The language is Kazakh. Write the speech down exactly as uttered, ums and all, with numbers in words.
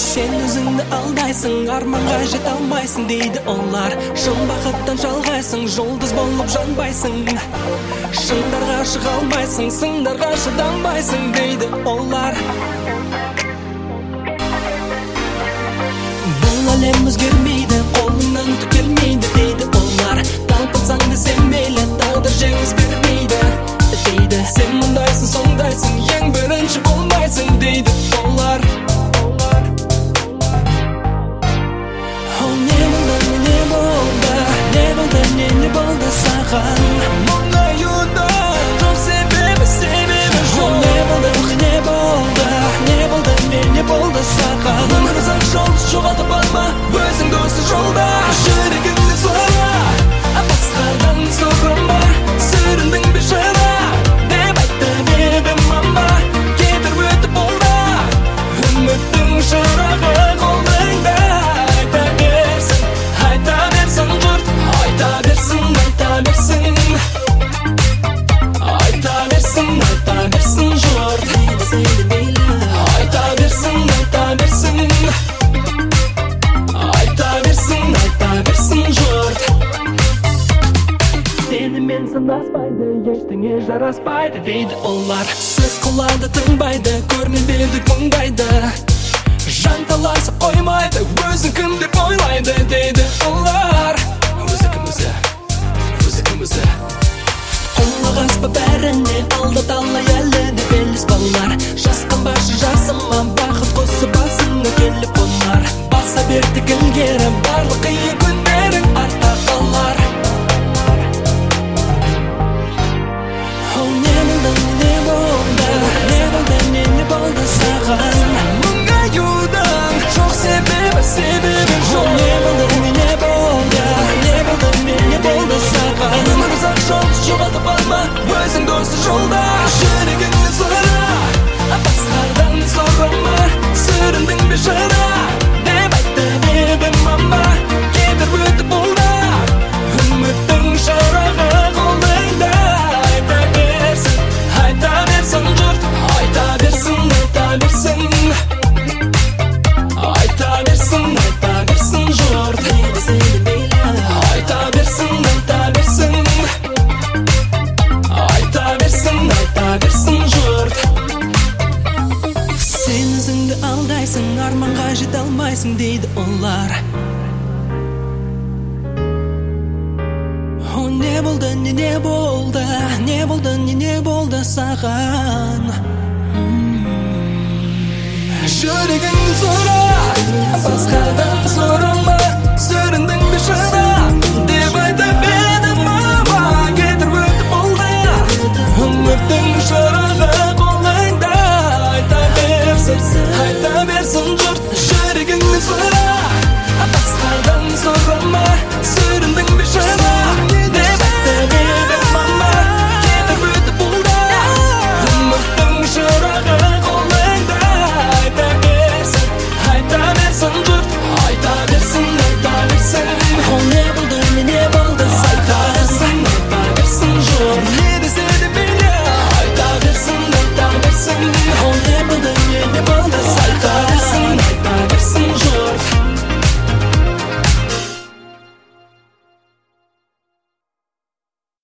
Sen özüңді алдайсың, арманға жете алмайсың дейді олар. Шын бақыттан жалғайсың, жұлдыз болып жанбайсың. Шыңдарға шыға алмайсың, сыңдарға шыдамайсың дейді олар. Бұл әлем өзгермейді, қолыңнан түк келмейді дейді олар. Талпынсаң да сен мейлі, тағдыр жеңіс бермейді дейді. Сен мұндайсың, сондайсың, ең бірінші болмайсың дейді олар. Не болды саған мұңаюда, жоқ себебі, себебі жоқ. Не болды, не болды, не болды, не болды саған. Өмір ұзақ жол, жоғалтып алма өзіңді осы жолда. Жүрегіңді сұра, басқадан сұрама, сүріндің бейшара деп айтты еді мама. Кетір өтіп болды, үміттің шырағы қолыңда. Айта берсін, айта берсін жұрт, айта берсін, айта берсін, айта берсін, айта берсін жұрт, айта берсін, айта берсін, айта берсін, айта берсін жұрт. Сенімен санаспайды, ештеңе жараспайды дейді олар. Сөз қылады, тыңбайды, көрмен берді мұңдайды. Жан таласып қоймайды, өзің кім деп ойлайды дейді олар. Өзі кім өзі, өзі кім өзі. Құлақ аспа бәріне, алдат алай әлі де белес балалар. Жасқан башы жасыма, бақыт қосы басыңа келіп олар. Баса берді ілгері, барлық қиын күндерің артта қалар. О, не болды, не болды, не болды, не не болды саған. Мұңаюдан, жоқ себебі, себебі жоқ. Не болды, не болды, не болды, не болды саған. Өмір ұзақ жол, жоғалтып алма өзіңді осы жолда. Жүрегіңді сұра, басқадан сұрама, сүріндің бейшара деп айтты еді мама. Кетір өтіп болды, үміттің шырағы қолыңда. Айта берсін, айта берсін жұрт, айта берсін, айта берсін, айта берсін, айта берсін жұрт, айта берсін, айта берсін, айта берсін, айта берсін жұрт. Сен өзіңді алдайсың, арманға жете алмайсың дейді олар. О, не болды, не не болды, не болды, не не болды саған. Жүрегіңді сұра, басқадан сұрама, сүріндің бейшара деп айтты еді мама. Кетір өтіп болды, үміттің шырағы қолыңда. Айта берсін, айта берсін